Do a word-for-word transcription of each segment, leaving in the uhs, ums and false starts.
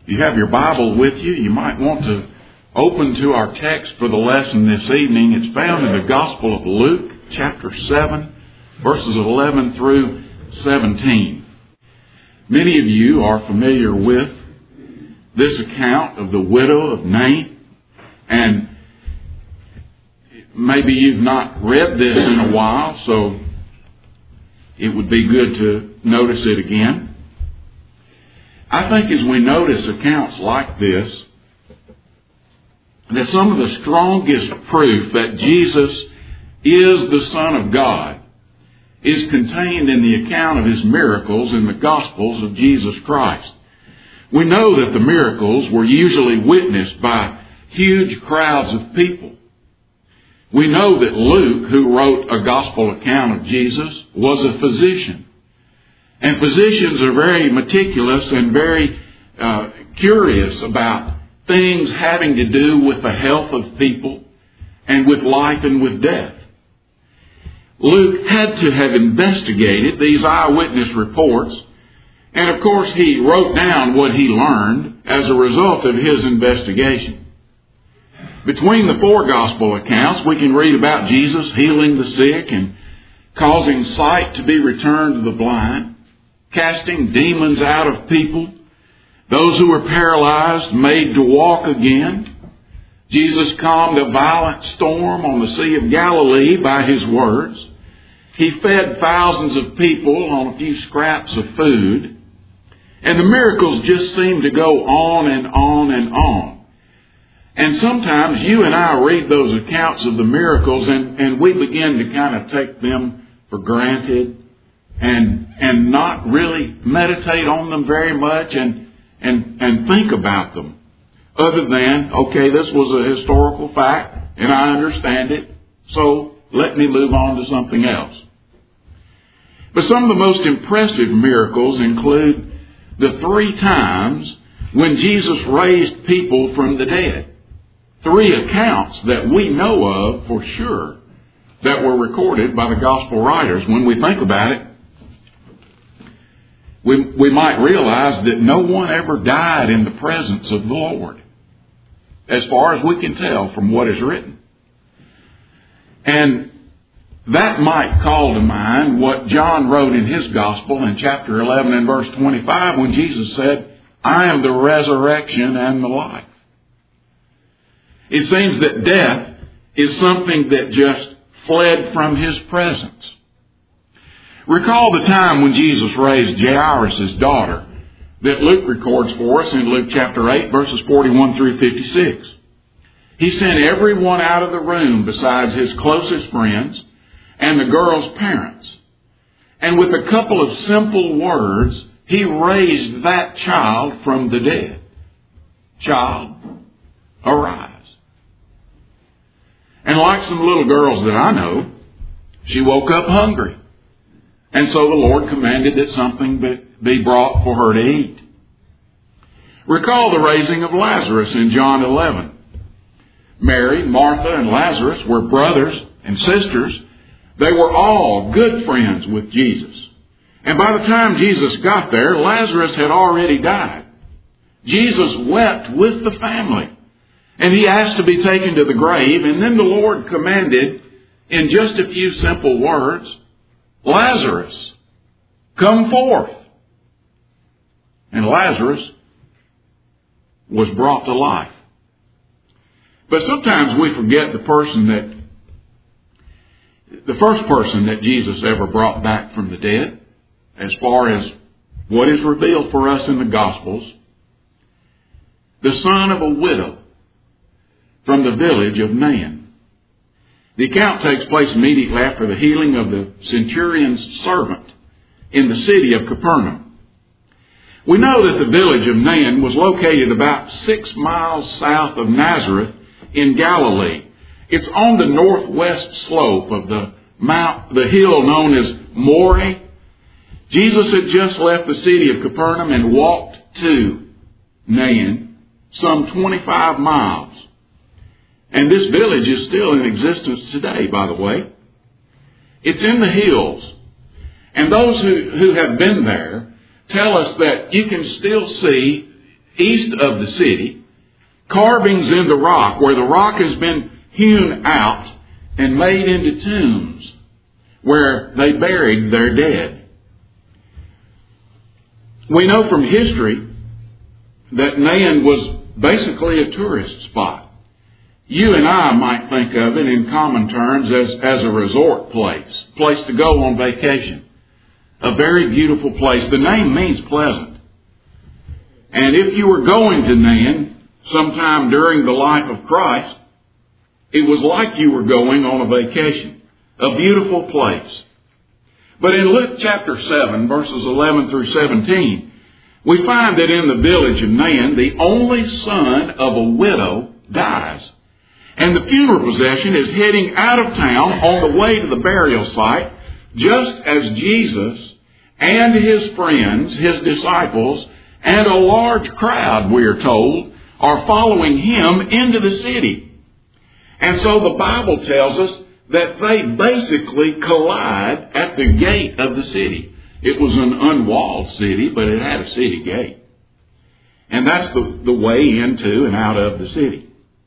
If you have your Bible with you, you might want to open to our text for the lesson this evening. It's found in the Gospel of Luke, chapter seven, verses eleven through seventeen. Many of you are familiar with this account of the widow of Nain, and maybe you've not read this in a while, so it would be good to notice it again. I think as we notice accounts like this, that some of the strongest proof that Jesus is the Son of God is contained in the account of His miracles in the Gospels of Jesus Christ. We know that the miracles were usually witnessed by huge crowds of people. We know that Luke, who wrote a Gospel account of Jesus, was a physician. And physicians are very meticulous and very uh, curious about things having to do with the health of people and with life and with death. Luke had to have investigated these eyewitness reports, and of course he wrote down what he learned as a result of his investigation. Between the four gospel accounts, we can read about Jesus healing the sick and causing sight to be returned to the blind, casting demons out of people, those who were paralyzed made to walk again. Jesus calmed a violent storm on the Sea of Galilee by His words. He fed thousands of people on a few scraps of food. And the miracles just seem to go on and on and on. And sometimes you and I read those accounts of the miracles and, and we begin to kind of take them for granted and and not really meditate on them very much and, and, and think about them. Other than, okay, this was a historical fact and I understand it, so let me move on to something else. But some of the most impressive miracles include the three times when Jesus raised people from the dead. Three accounts that we know of for sure that were recorded by the gospel writers. When we think about it, we, we might realize that no one ever died in the presence of the Lord, as far as we can tell from what is written. And that might call to mind what John wrote in his gospel in chapter eleven and verse twenty-five when Jesus said, I am the resurrection and the life. It seems that death is something that just fled from His presence. Recall the time when Jesus raised Jairus' daughter that Luke records for us in Luke chapter eight, verses forty-one through fifty-six. He sent everyone out of the room besides His closest friends and the girl's parents. And with a couple of simple words, He raised that child from the dead. Child, arise. And like some little girls that I know, she woke up hungry. And so the Lord commanded that something be brought for her to eat. Recall the raising of Lazarus in John eleven. Mary, Martha, and Lazarus were brothers and sisters. They were all good friends with Jesus. And by the time Jesus got there, Lazarus had already died. Jesus wept with the family. And He asked to be taken to the grave. And then the Lord commanded in just a few simple words, Lazarus, come forth. And Lazarus was brought to life. But sometimes we forget the person that, the first person that Jesus ever brought back from the dead, as far as what is revealed for us in the Gospels, the son of a widow from the village of Nain. The account takes place immediately after the healing of the centurion's servant in the city of Capernaum. We know that the village of Nain was located about six miles south of Nazareth in Galilee. It's on the northwest slope of the mount, the hill known as Moreh. Jesus had just left the city of Capernaum and walked to Nain, some twenty-five miles. And this village is still in existence today, by the way. It's in the hills. And those who, who have been there tell us that you can still see east of the city, carvings in the rock where the rock has been hewn out and made into tombs where they buried their dead. We know from history that Nain was basically a tourist spot. You and I might think of it in common terms as, as a resort place, place to go on vacation. A very beautiful place. The name means pleasant. And if you were going to Nain sometime during the life of Christ, it was like you were going on a vacation. A beautiful place. But in Luke chapter seven, verses eleven through seventeen, we find that in the village of Nain, the only son of a widow dies. And the funeral procession is heading out of town on the way to the burial site, just as Jesus and his friends, his disciples, and a large crowd, we are told, are following him into the city. And so the Bible tells us that they basically collide at the gate of the city. It was an unwalled city, but it had a city gate. And that's the, the way into and out of the city.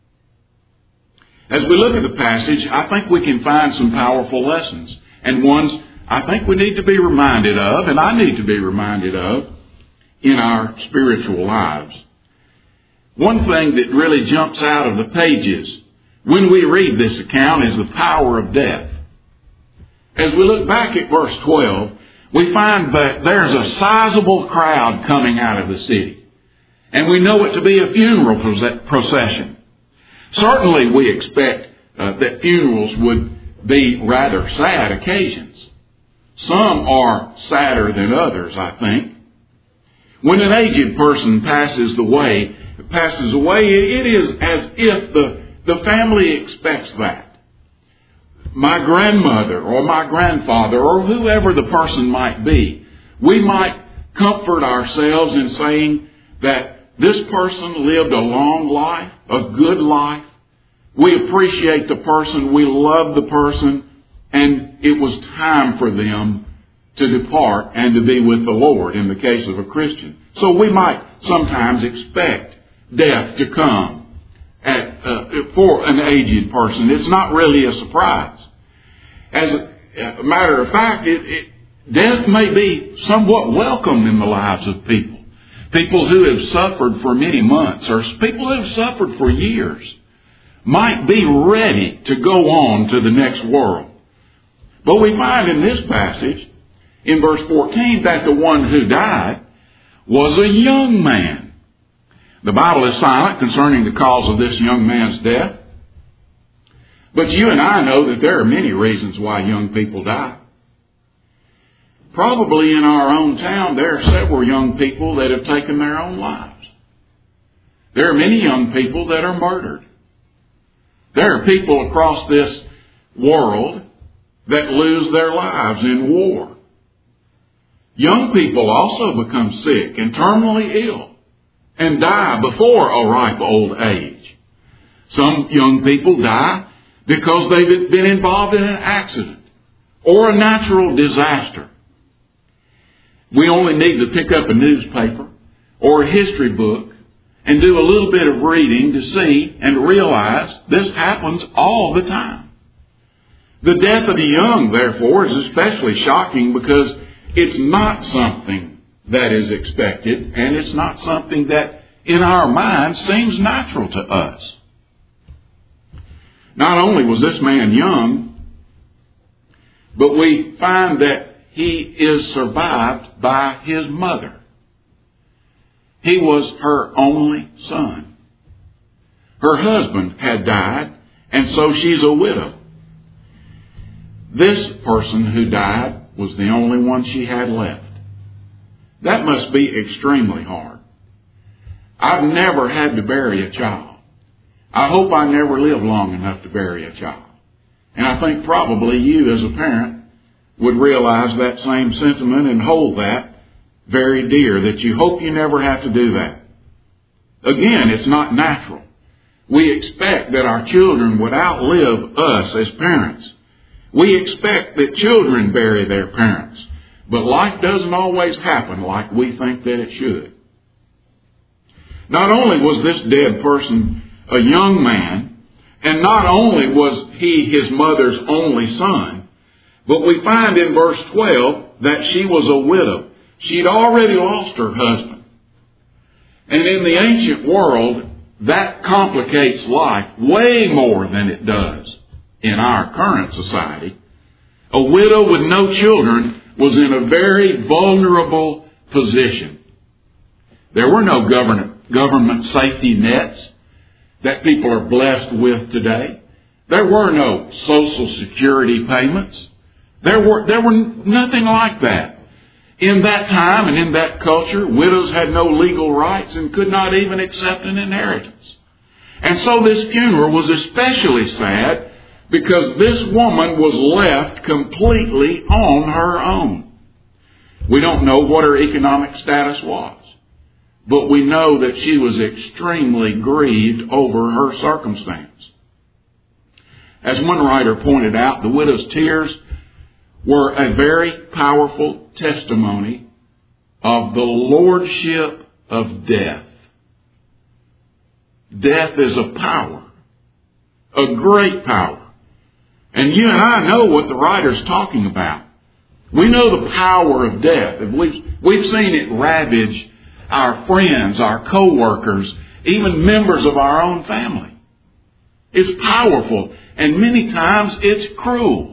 As we look at the passage, I think we can find some powerful lessons, and ones I think we need to be reminded of, and I need to be reminded of, in our spiritual lives. One thing that really jumps out of the pages when we read this account is the power of death. As we look back at verse twelve, we find that there's a sizable crowd coming out of the city. And we know it to be a funeral procession. Certainly we expect uh, that funerals would be rather sad occasions. Some are sadder than others, I think. When an aged person passes away, passes away, it is as if the, the family expects that. My grandmother or my grandfather or whoever the person might be, we might comfort ourselves in saying that this person lived a long life, a good life. We appreciate the person, we love the person, and it was time for them to depart and to be with the Lord in the case of a Christian. So we might sometimes expect death to come at, uh, for an aged person. It's not really a surprise. As a, a matter of fact, it, it, death may be somewhat welcome in the lives of people. People who have suffered for many months, or people who have suffered for years, might be ready to go on to the next world. But we find in this passage, in verse fourteen, that the one who died was a young man. The Bible is silent concerning the cause of this young man's death. But you and I know that there are many reasons why young people die. Probably in our own town, there are several young people that have taken their own lives. There are many young people that are murdered. There are people across this world that lose their lives in war. Young people also become sick and terminally ill and die before a ripe old age. Some young people die because they've been involved in an accident or a natural disaster. We only need to pick up a newspaper or a history book and do a little bit of reading to see and realize this happens all the time. The death of the young, therefore, is especially shocking because it's not something that is expected, and it's not something that in our minds seems natural to us. Not only was this man young, but we find that he is survived by his mother. He was her only son. Her husband had died, and so she's a widow. This person who died was the only one she had left. That must be extremely hard. I've never had to bury a child. I hope I never live long enough to bury a child. And I think probably you as a parent would realize that same sentiment and hold that very dear, that you hope you never have to do that. Again, it's not natural. We expect that our children would outlive us as parents. We expect that children bury their parents. But life doesn't always happen like we think that it should. Not only was this dead person a young man, and not only was he his mother's only son, but we find in verse twelve that she was a widow. She'd already lost her husband. And in the ancient world, that complicates life way more than it does in our current society. A widow with no children was in a very vulnerable position. There were no government, government safety nets that people are blessed with today. There were no Social Security payments. There were, there were nothing like that. In that time and in that culture, widows had no legal rights and could not even accept an inheritance. And so this funeral was especially sad because this woman was left completely on her own. We don't know what her economic status was, but we know that she was extremely grieved over her circumstance. As one writer pointed out, the widow's tears were a very powerful testimony of the lordship of death. Death is a power, a great power. And you and I know what the writer's talking about. We know the power of death. We've, we've seen it ravage our friends, our co-workers, even members of our own family. It's powerful, and many times it's cruel.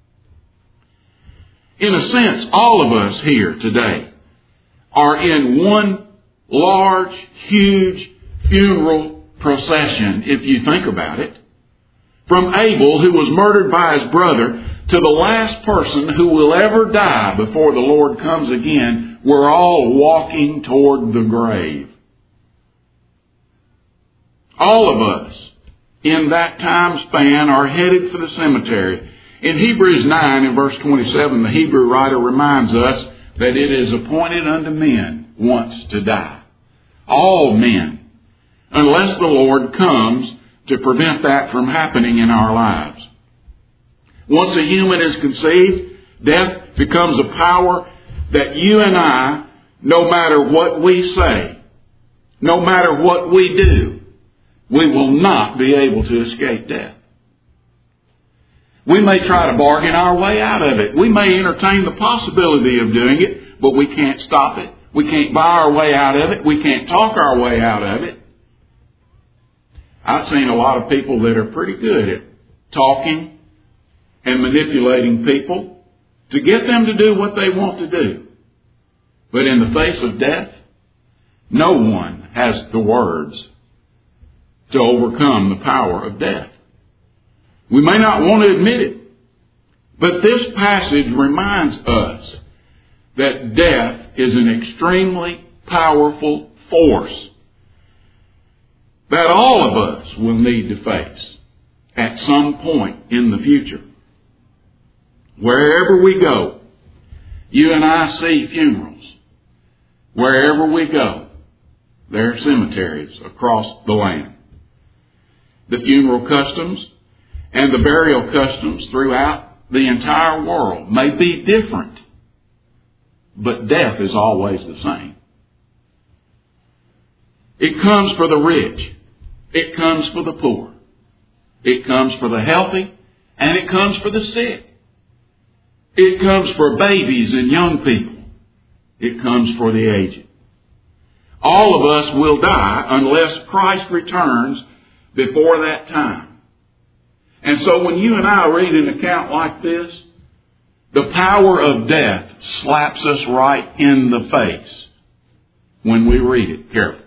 In a sense, all of us here today are in one large, huge funeral procession, if you think about it. From Abel, who was murdered by his brother, to the last person who will ever die before the Lord comes again, we're all walking toward the grave. All of us in that time span are headed for the cemetery. In Hebrews nine, in verse twenty-seven, the Hebrew writer reminds us that it is appointed unto men once to die. All men, unless the Lord comes to prevent that from happening in our lives. Once a human is conceived, death becomes a power that you and I, no matter what we say, no matter what we do, we will not be able to escape death. We may try to bargain our way out of it. We may entertain the possibility of doing it, but we can't stop it. We can't buy our way out of it. We can't talk our way out of it. I've seen a lot of people that are pretty good at talking and manipulating people to get them to do what they want to do. But in the face of death, no one has the words to overcome the power of death. We may not want to admit it, but this passage reminds us that death is an extremely powerful force that all of us will need to face at some point in the future. Wherever we go, you and I see funerals. Wherever we go, there are cemeteries across the land. The funeral customs and the burial customs throughout the entire world may be different, but death is always the same. It comes for the rich. It comes for the poor. It comes for the healthy, and it comes for the sick. It comes for babies and young people. It comes for the aged. All of us will die unless Christ returns before that time. And so when you and I read an account like this, the power of death slaps us right in the face when we read it carefully.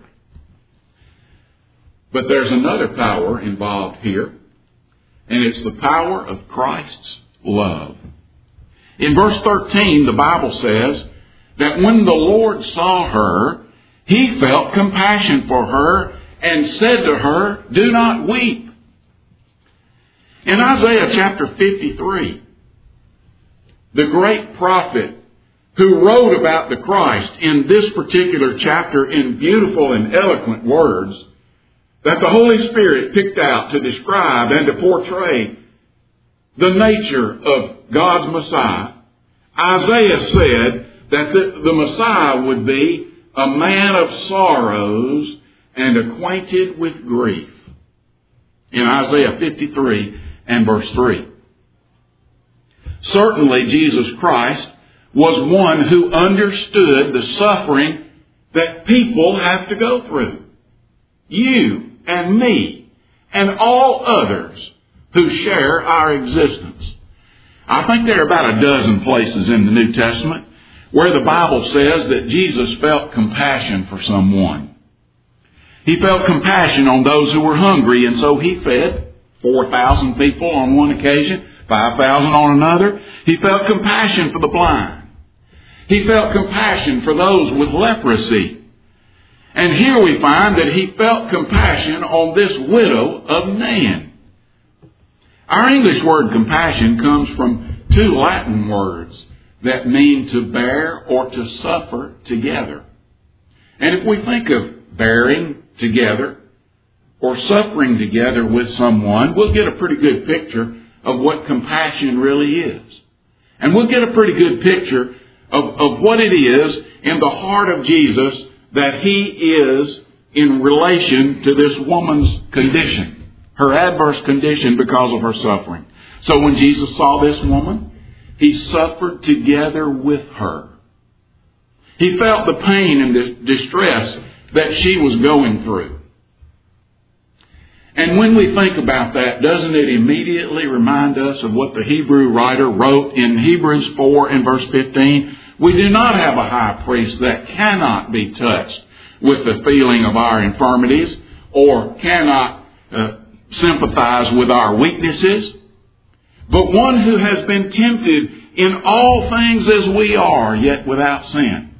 But there's another power involved here, and it's the power of Christ's love. In verse thirteen, the Bible says that when the Lord saw her, He felt compassion for her and said to her, "Do not weep." In Isaiah chapter fifty-three, the great prophet who wrote about the Christ in this particular chapter in beautiful and eloquent words that the Holy Spirit picked out to describe and to portray the nature of God's Messiah, Isaiah said that the, the Messiah would be a man of sorrows and acquainted with grief. In Isaiah fifty-three and verse three. Certainly Jesus Christ was one who understood the suffering that people have to go through. You and me and all others who share our existence. I think there are about a dozen places in the New Testament where the Bible says that Jesus felt compassion for someone. He felt compassion on those who were hungry, and so he fed four thousand people on one occasion, five thousand on another. He felt compassion for the blind. He felt compassion for those with leprosy. And here we find that he felt compassion on this widow of Nain. Our English word compassion comes from two Latin words that mean to bear or to suffer together. And if we think of bearing together or suffering together with someone, we'll get a pretty good picture of what compassion really is. And we'll get a pretty good picture of, of what it is in the heart of Jesus that he is in relation to this woman's condition, her adverse condition because of her suffering. So when Jesus saw this woman, he suffered together with her. He felt the pain and the distress that she was going through. And when we think about that, doesn't it immediately remind us of what the Hebrew writer wrote in Hebrews four and verse fifteen? We do not have a high priest that cannot be touched with the feeling of our infirmities or cannot uh, sympathize with our weaknesses, but one who has been tempted in all things as we are, yet without sin.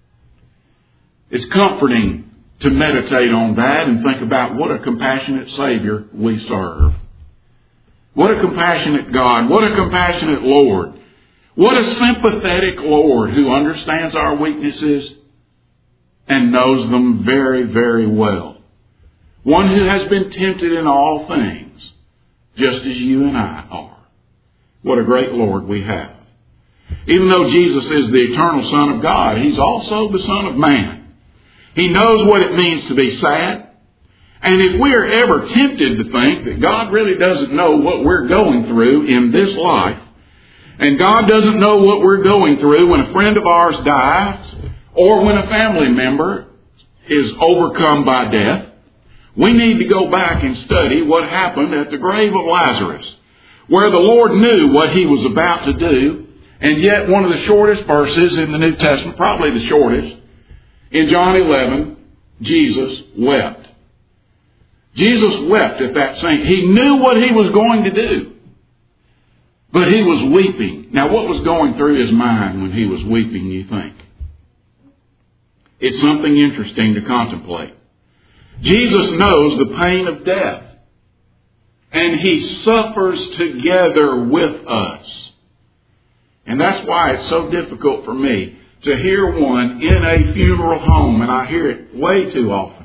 It's comforting to meditate on that and think about what a compassionate Savior we serve. What a compassionate God. What a compassionate Lord. What a sympathetic Lord who understands our weaknesses and knows them very, very well. One who has been tempted in all things, just as you and I are. What a great Lord we have. Even though Jesus is the eternal Son of God, He's also the Son of Man. He knows what it means to be sad. And if we are ever tempted to think that God really doesn't know what we're going through in this life, and God doesn't know what we're going through when a friend of ours dies, or when a family member is overcome by death, we need to go back and study what happened at the grave of Lazarus, where the Lord knew what He was about to do, and yet one of the shortest verses in the New Testament, probably the shortest, in John eleven, Jesus wept. Jesus wept at that scene. He knew what He was going to do, but He was weeping. Now, what was going through His mind when He was weeping, you think? It's something interesting to contemplate. Jesus knows the pain of death, and He suffers together with us. And that's why it's so difficult for me to hear one in a funeral home, and I hear it way too often,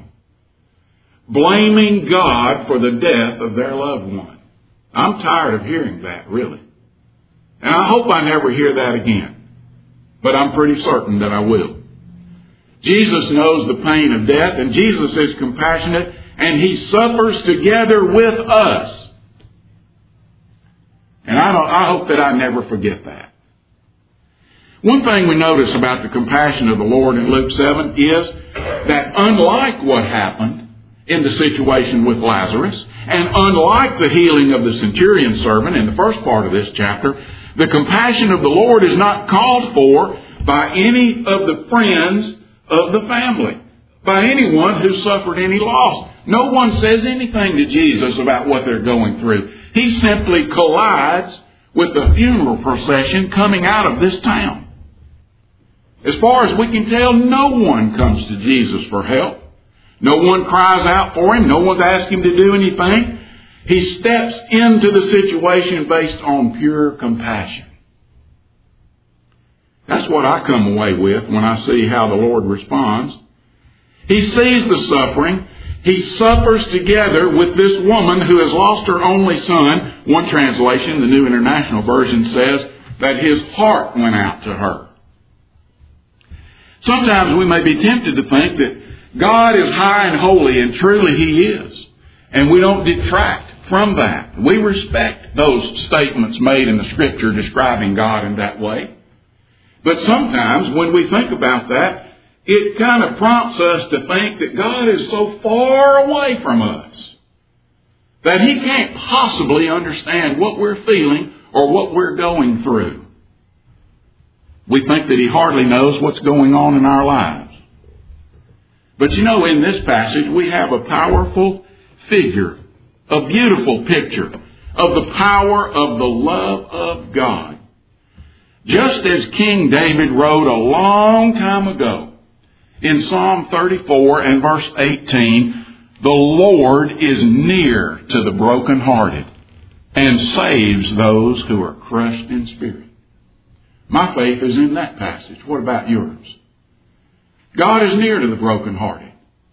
blaming God for the death of their loved one. I'm tired of hearing that, really. And I hope I never hear that again. But I'm pretty certain that I will. Jesus knows the pain of death, and Jesus is compassionate, and He suffers together with us. And I don't, I hope that I never forget that. One thing we notice about the compassion of the Lord in Luke seven is that unlike what happened in the situation with Lazarus, and unlike the healing of the centurion servant in the first part of this chapter, the compassion of the Lord is not called for by any of the friends of the family, by anyone who suffered any loss. No one says anything to Jesus about what they're going through. He simply collides with the funeral procession coming out of this town. As far as we can tell, no one comes to Jesus for help. No one cries out for Him. No one's asked Him to do anything. He steps into the situation based on pure compassion. That's what I come away with when I see how the Lord responds. He sees the suffering. He suffers together with this woman who has lost her only son. One translation, the New International Version, says that His heart went out to her. Sometimes we may be tempted to think that God is high and holy, and truly He is. And we don't detract from that. We respect those statements made in the Scripture describing God in that way. But sometimes when we think about that, it kind of prompts us to think that God is so far away from us that He can't possibly understand what we're feeling or what we're going through. We think that He hardly knows what's going on in our lives. But you know, in this passage, we have a powerful figure, a beautiful picture of the power of the love of God. Just as King David wrote a long time ago in Psalm thirty-four and verse eighteen, the Lord is near to the brokenhearted and saves those who are crushed in spirit. My faith is in that passage. What about yours? God is near to the brokenhearted.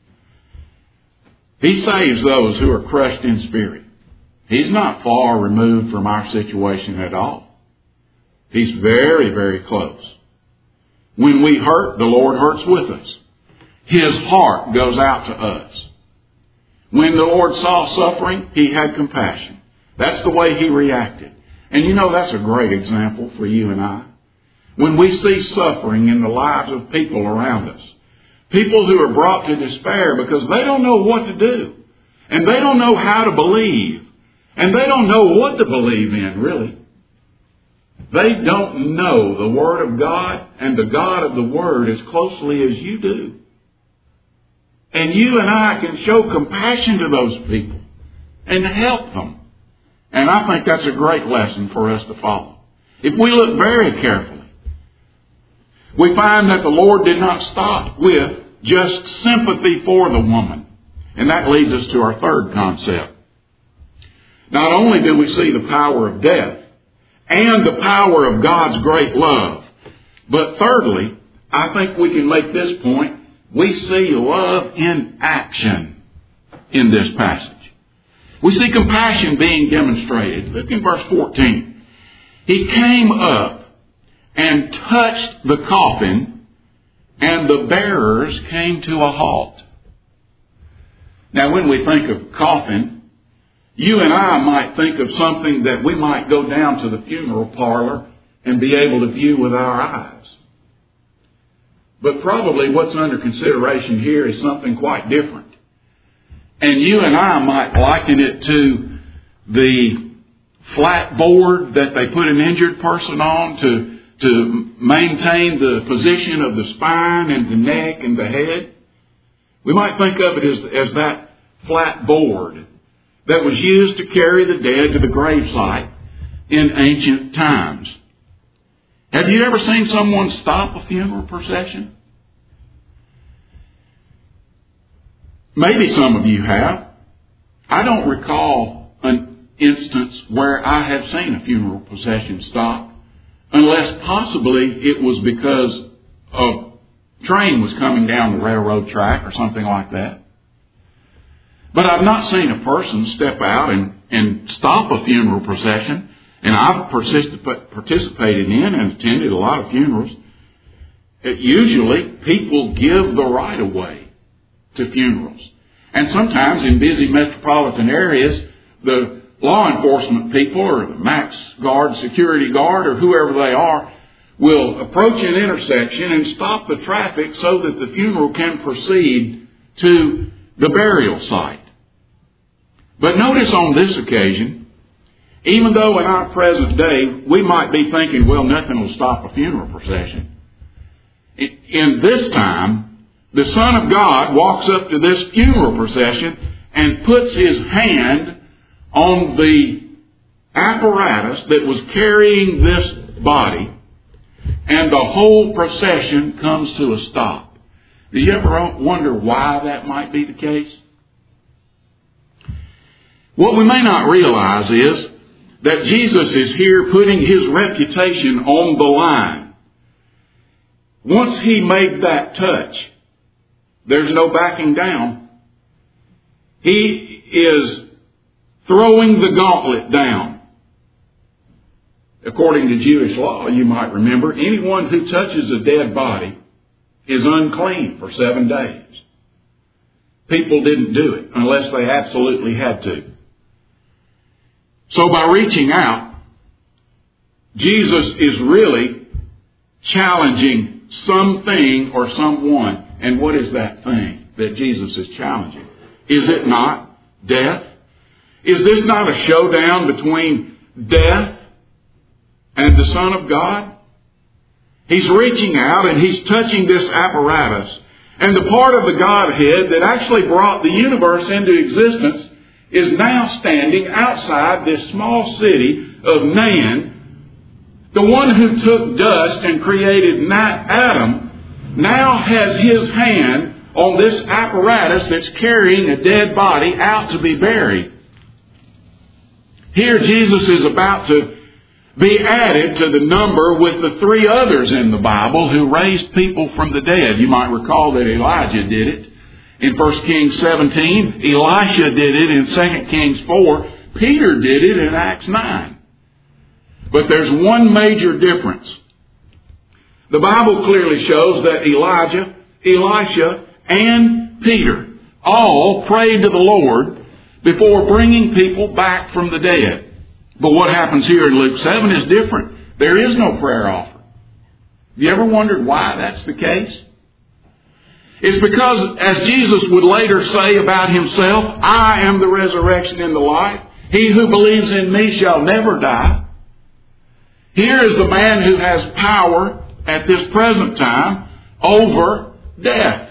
He saves those who are crushed in spirit. He's not far removed from our situation at all. He's very, very close. When we hurt, the Lord hurts with us. His heart goes out to us. When the Lord saw suffering, He had compassion. That's the way He reacted. And you know, that's a great example for you and I. When we see suffering in the lives of people around us, people who are brought to despair because they don't know what to do, and they don't know how to believe, and they don't know what to believe in, really. They don't know the Word of God and the God of the Word as closely as you do. And you and I can show compassion to those people and help them. And I think that's a great lesson for us to follow. If we look very carefully, we find that the Lord did not stop with just sympathy for the woman. And that leads us to our third concept. Not only do we see the power of death and the power of God's great love, but thirdly, I think we can make this point, we see love in action in this passage. We see compassion being demonstrated. Look in verse fourteen. He came up and touched the coffin, and the bearers came to a halt. Now, when we think of coffin, you and I might think of something that we might go down to the funeral parlor and be able to view with our eyes. But probably what's under consideration here is something quite different. And you and I might liken it to the flat board that they put an injured person on to, to maintain the position of the spine and the neck and the head. We might think of it as, as that flat board that was used to carry the dead to the gravesite in ancient times. Have you ever seen someone stop a funeral procession? Maybe some of you have. I don't recall an instance where I have seen a funeral procession stop, unless possibly it was because a train was coming down the railroad track or something like that. But I've not seen a person step out and, and stop a funeral procession. And I've particip- participated in and attended a lot of funerals. It usually, people give the right of way to funerals. And sometimes in busy metropolitan areas, the law enforcement people or the Max Guard, security guard, or whoever they are, will approach an intersection and stop the traffic so that the funeral can proceed to the burial site. But notice on this occasion, even though in our present day we might be thinking, well, nothing will stop a funeral procession, in this time, the Son of God walks up to this funeral procession and puts His hand on the apparatus that was carrying this body, and the whole procession comes to a stop. Do you ever wonder why that might be the case? What we may not realize is that Jesus is here putting His reputation on the line. Once He made that touch, there's no backing down. He is throwing the gauntlet down. According to Jewish law, you might remember, anyone who touches a dead body is unclean for seven days. People didn't do it unless they absolutely had to. So by reaching out, Jesus is really challenging something or someone. And what is that thing that Jesus is challenging? Is it not death? Is this not a showdown between death and the Son of God? He's reaching out and he's touching this apparatus. And the part of the Godhead that actually brought the universe into existence is now standing outside this small city of Nain. The one who took dust and created Adam now has his hand on this apparatus that's carrying a dead body out to be buried. Here Jesus is about to be added to the number with the three others in the Bible who raised people from the dead. You might recall that Elijah did it in First Kings seventeen. Elisha did it in Second Kings four. Peter did it in Acts nine. But there's one major difference. The Bible clearly shows that Elijah, Elisha, and Peter all prayed to the Lord before bringing people back from the dead. But what happens here in Luke seven is different. There is no prayer offer. Have you ever wondered why that's the case? It's because, as Jesus would later say about himself, I am the resurrection and the life. He who believes in me shall never die. Here is the man who has power at this present time over death.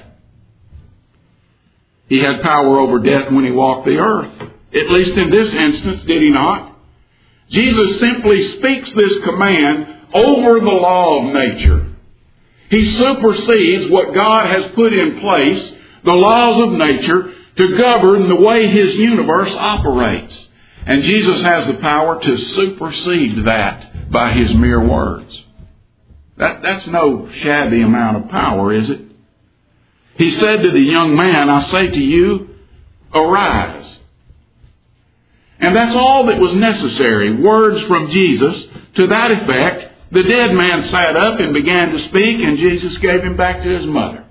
He had power over death when he walked the earth. At least in this instance, did he not? Jesus simply speaks this command over the law of nature. He supersedes what God has put in place, the laws of nature, to govern the way His universe operates. And Jesus has the power to supersede that by His mere words. That, that's no shabby amount of power, is it? He said to the young man, I say to you, arise. And that's all that was necessary. Words from Jesus to that effect. The dead man sat up and began to speak, and Jesus gave him back to his mother.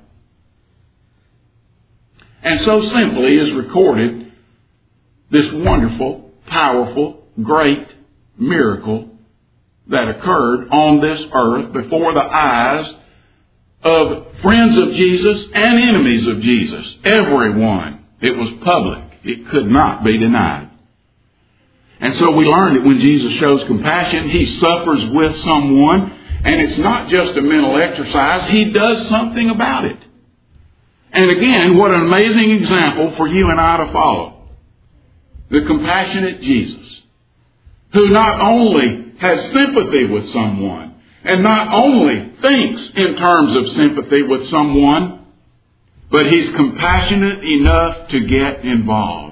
And so simply is recorded this wonderful, powerful, great miracle that occurred on this earth before the eyes of friends of Jesus and enemies of Jesus. Everyone. It was public. It could not be denied. And so we learn that when Jesus shows compassion, He suffers with someone. And it's not just a mental exercise. He does something about it. And again, what an amazing example for you and I to follow. The compassionate Jesus, who not only has sympathy with someone, and not only thinks in terms of sympathy with someone, but He's compassionate enough to get involved.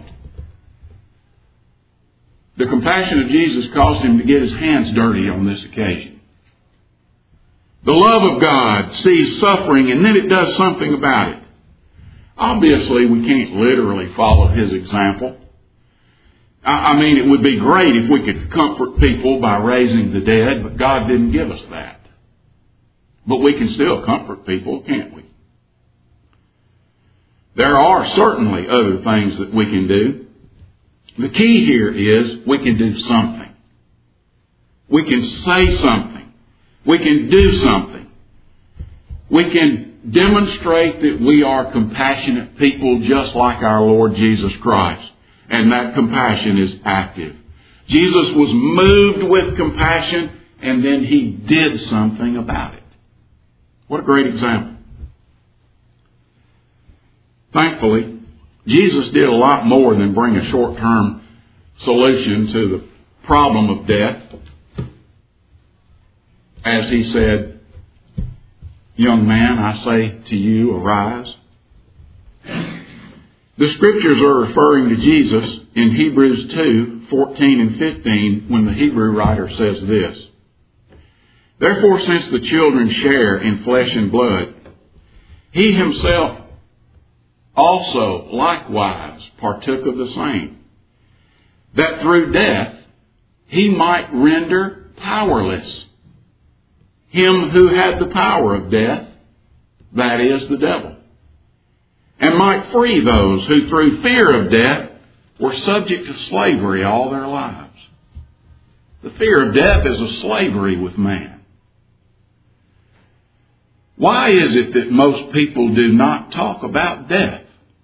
The compassion of Jesus caused Him to get His hands dirty on this occasion. The love of God sees suffering and then it does something about it. Obviously, we can't literally follow His example. I mean, it would be great if we could comfort people by raising the dead, but God didn't give us that. But we can still comfort people, can't we? There are certainly other things that we can do. The key here is we can do something. We can say something. We can do something. We can demonstrate that we are compassionate people just like our Lord Jesus Christ. And that compassion is active. Jesus was moved with compassion and then He did something about it. What a great example. Thankfully, Jesus did a lot more than bring a short-term solution to the problem of death. As He said, young man, I say to you, arise. The Scriptures are referring to Jesus in Hebrews two, fourteen and fifteen, when the Hebrew writer says this. Therefore, since the children share in flesh and blood, He Himself also likewise partook of the same, that through death He might render powerless him who had the power of death, that is, the devil, and might free those who through fear of death were subject to slavery all their lives. The fear of death is a slavery with man. Why is it that most people do not talk about death?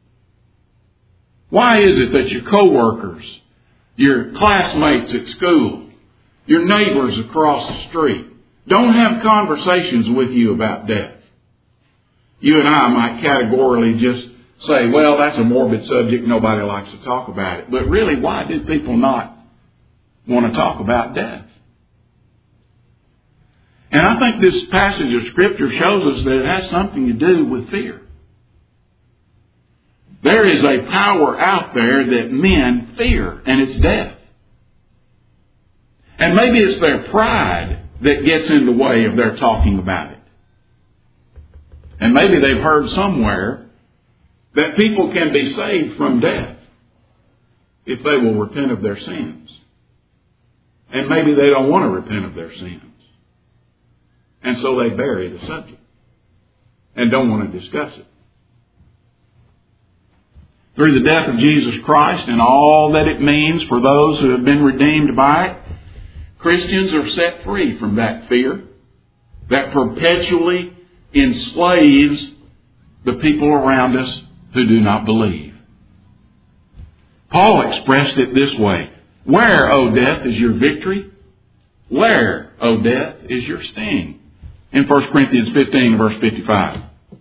Why is it that your coworkers, your classmates at school, your neighbors across the street don't have conversations with you about death? You and I might categorically just say, well, that's a morbid subject, nobody likes to talk about it. But really, why do people not want to talk about death? And I think this passage of Scripture shows us that it has something to do with fear. There is a power out there that men fear, and it's death. And maybe it's their pride that gets in the way of their talking about it. And maybe they've heard somewhere that people can be saved from death if they will repent of their sins. And maybe they don't want to repent of their sins. And so they bury the subject and don't want to discuss it. Through the death of Jesus Christ and all that it means for those who have been redeemed by it, Christians are set free from that fear that perpetually enslaves the people around us who do not believe. Paul expressed it this way: where, O death, is your victory? Where, O death, is your sting? In First Corinthians fifteen, verse fifty-five.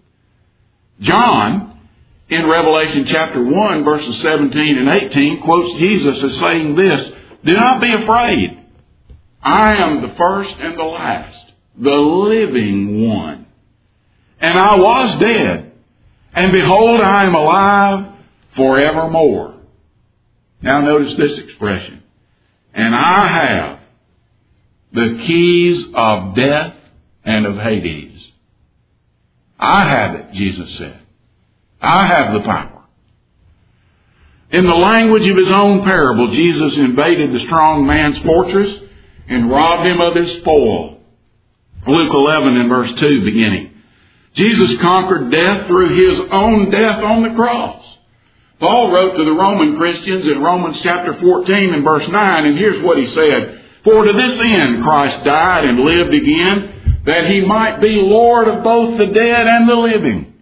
John, in Revelation chapter one, verses seventeen and eighteen, quotes Jesus as saying this: do not be afraid. I am the first and the last, the living one. And I was dead, and behold, I am alive forevermore. Now notice this expression. And I have the keys of death and of Hades. I have it, Jesus said. I have the power. In the language of his own parable, Jesus invaded the strong man's fortress and robbed him of his spoil. Luke eleven and verse two beginning. Jesus conquered death through his own death on the cross. Paul wrote to the Roman Christians in Romans chapter fourteen and verse nine, and here's what he said: for to this end Christ died and lived again, that he might be Lord of both the dead and the living.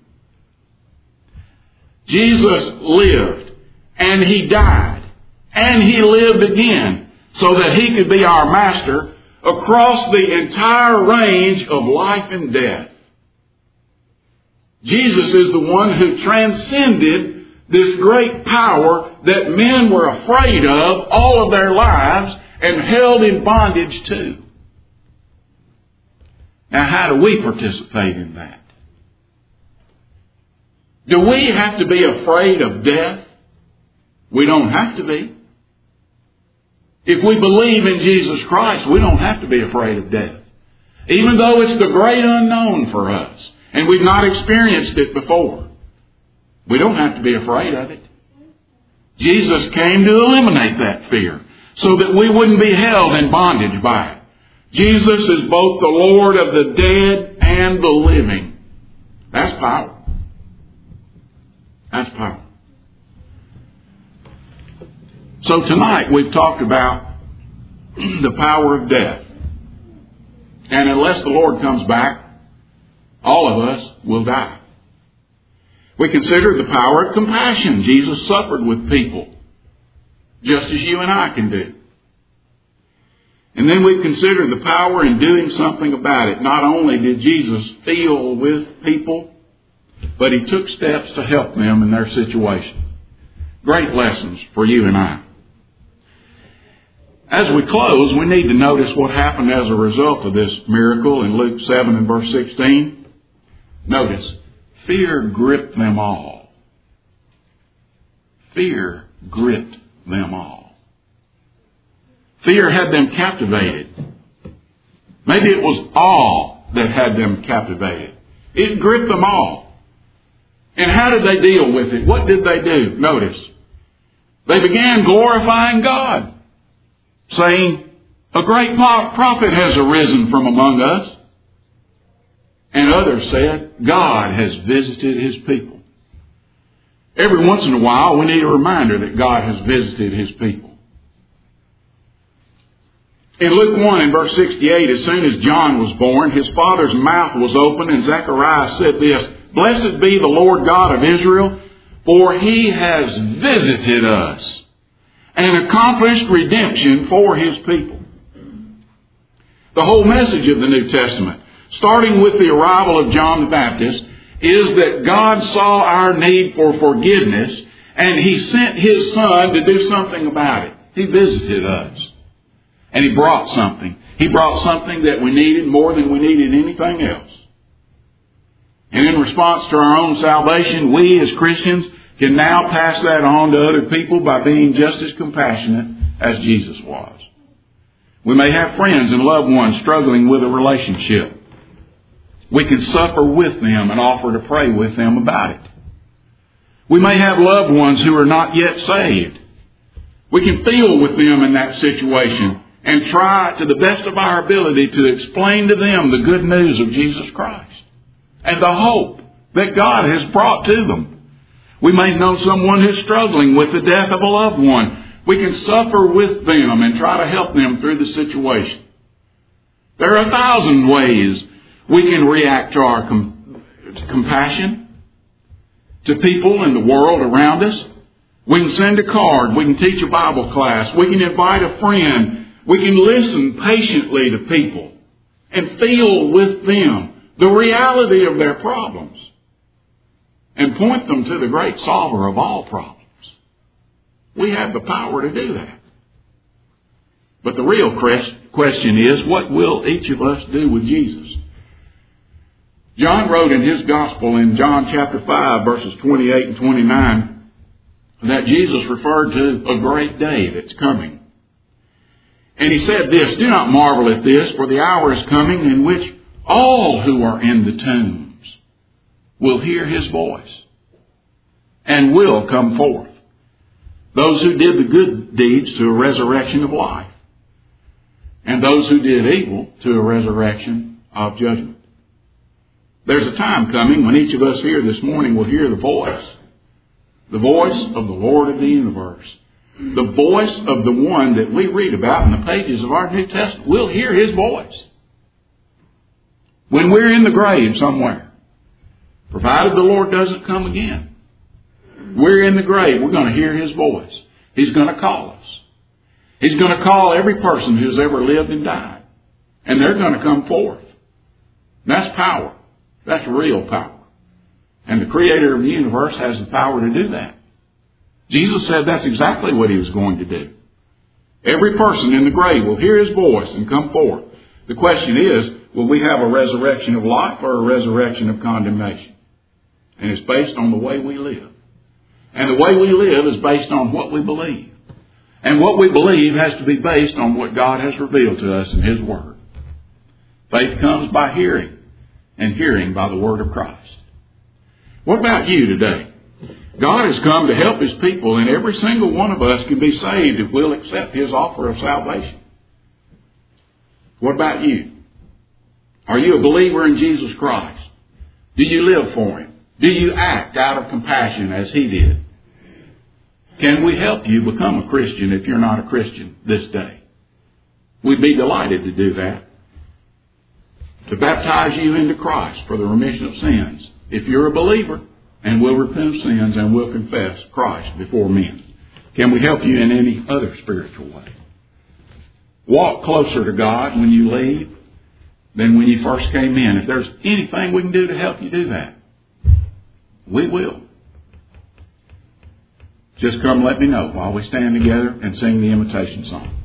Jesus lived, and he died, and he lived again, so that he could be our master across the entire range of life and death. Jesus is the one who transcended this great power that men were afraid of all of their lives and held in bondage to. Now, how do we participate in that? Do we have to be afraid of death? We don't have to be. If we believe in Jesus Christ, we don't have to be afraid of death. Even though it's the great unknown for us, and we've not experienced it before, we don't have to be afraid of it. Jesus came to eliminate that fear so that we wouldn't be held in bondage by it. Jesus is both the Lord of the dead and the living. That's power. That's power. So tonight we've talked about the power of death. And unless the Lord comes back, all of us will die. We considered the power of compassion. Jesus suffered with people, just as you and I can do. And then we've considered the power in doing something about it. Not only did Jesus feel with people, but he took steps to help them in their situation. Great lessons for you and I. As we close, we need to notice what happened as a result of this miracle in Luke seven and verse sixteen. Notice, fear gripped them all. Fear gripped them all. Fear had them captivated. Maybe it was awe that had them captivated. It gripped them all. And how did they deal with it? What did they do? Notice, they began glorifying God, saying, a great prophet has arisen from among us. And others said, God has visited his people. Every once in a while, we need a reminder that God has visited His people. In Luke one, in verse sixty-eight, as soon as John was born, his father's mouth was open, and Zechariah said this, "Blessed be the Lord God of Israel, for He has visited us and accomplished redemption for His people." The whole message of the New Testament, starting with the arrival of John the Baptist, is that God saw our need for forgiveness, and He sent His Son to do something about it. He visited us. And He brought something. He brought something that we needed more than we needed anything else. And in response to our own salvation, we as Christians can now pass that on to other people by being just as compassionate as Jesus was. We may have friends and loved ones struggling with a relationship. We can suffer with them and offer to pray with them about it. We may have loved ones who are not yet saved. We can feel with them in that situation and try to the best of our ability to explain to them the good news of Jesus Christ and the hope that God has brought to them. We may know someone who's struggling with the death of a loved one. We can suffer with them and try to help them through the situation. There are a thousand ways we can react to our com- compassion to people in the world around us. We can send a card. We can teach a Bible class. We can invite a friend. We can listen patiently to people and feel with them the reality of their problems and point them to the great solver of all problems. We have the power to do that. But the real question is, what will each of us do with Jesus? John wrote in his gospel in John chapter five, verses twenty-eight and twenty-nine, that Jesus referred to a great day that's coming. And He said this, "Do not marvel at this, for the hour is coming in which all who are in the tombs will hear His voice and will come forth. Those who did the good deeds to a resurrection of life, and those who did evil to a resurrection of judgment." There's a time coming when each of us here this morning will hear the voice. The voice of the Lord of the universe. The voice of the one that we read about in the pages of our New Testament. We'll hear His voice. When we're in the grave somewhere, provided the Lord doesn't come again, we're in the grave, we're going to hear His voice. He's going to call us. He's going to call every person who's ever lived and died. And they're going to come forth. That's power. That's real power. And the Creator of the universe has the power to do that. Jesus said that's exactly what He was going to do. Every person in the grave will hear His voice and come forth. The question is, will we have a resurrection of life or a resurrection of condemnation? And it's based on the way we live. And the way we live is based on what we believe. And what we believe has to be based on what God has revealed to us in His Word. Faith comes by hearing, and hearing by the Word of Christ. What about you today? God has come to help His people, and every single one of us can be saved if we'll accept His offer of salvation. What about you? Are you a believer in Jesus Christ? Do you live for Him? Do you act out of compassion as He did? Can we help you become a Christian if you're not a Christian this day? We'd be delighted to do that. To baptize you into Christ for the remission of sins. If you're a believer, and will repent of sins and will confess Christ before men. Can we help you in any other spiritual way? Walk closer to God when you leave than when you first came in. If there's anything we can do to help you do that, we will. Just come let me know while we stand together and sing the invitation song.